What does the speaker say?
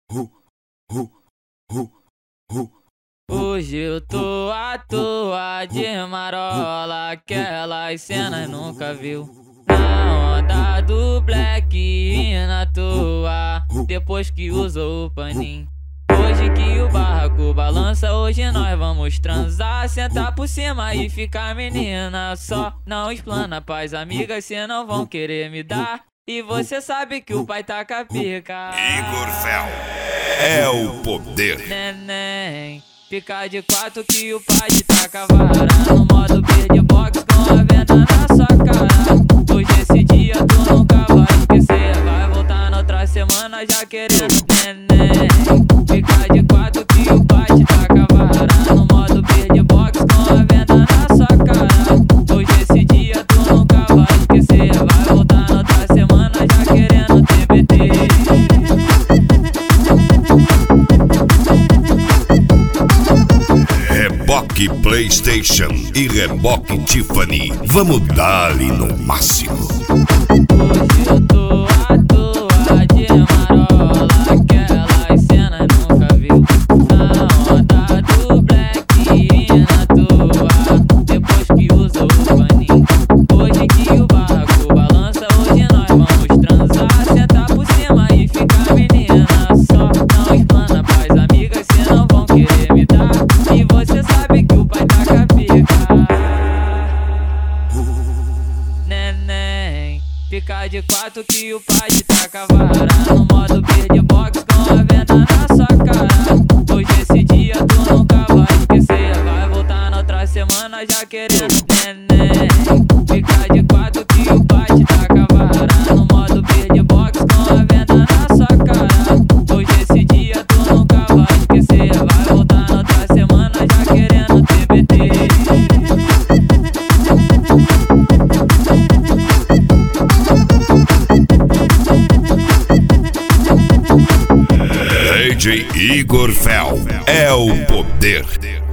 Hoje eu tô à toa de marola, aquelas cenas nunca viu. Na onda do black e na toa, depois que usou o paninho. Hoje que o barraco balança, hoje nós vamos transar, sentar por cima e ficar menina. Só não explana pras amigas, cê não vão querer me dar. E você sabe que o pai tá com a pica. Igor Fel é o poder. Neném, fica de quatro que o pai te taca vara. No modo beatbox com a venda na sua cara. Hoje esse dia tu nunca vai esquecer. Vai voltar na outra semana já querendo neném. Fica de quatro que o pai te taca vara. No modo beatbox com a venda na sua cara. Hoje esse dia tu nunca vai esquecer. Vai voltar na outra semana já querendo TBT. Reboque PlayStation e Reboque Tiffany. Vamos dar-lhe no máximo. Hoje eu tô à toa de marola, aquelas cenas nunca viu. Na onda do black e na toa, depois que usou o paninho. Hoje que o barraco balança, hoje nós vamos transar, sentar por cima e ficar menina. Só não explana pras amigas, cê não vão querer me dar. E você sabe que o pai tá com a pica. Neném, fica de quatro que o pai te taca vara. No modo beatbox com a venda na sua cara. Hoje esse dia tu nunca vai esquecer. Vai voltar na outra semana já querendo neném. Fica de quatro que o pai te taca vara. No modo beatbox com a venda na sua cara. Hoje esse dia tu nunca vai esquecer. Vai voltar na outra semana já querendo TBT. DJ Igor Fel é o poder.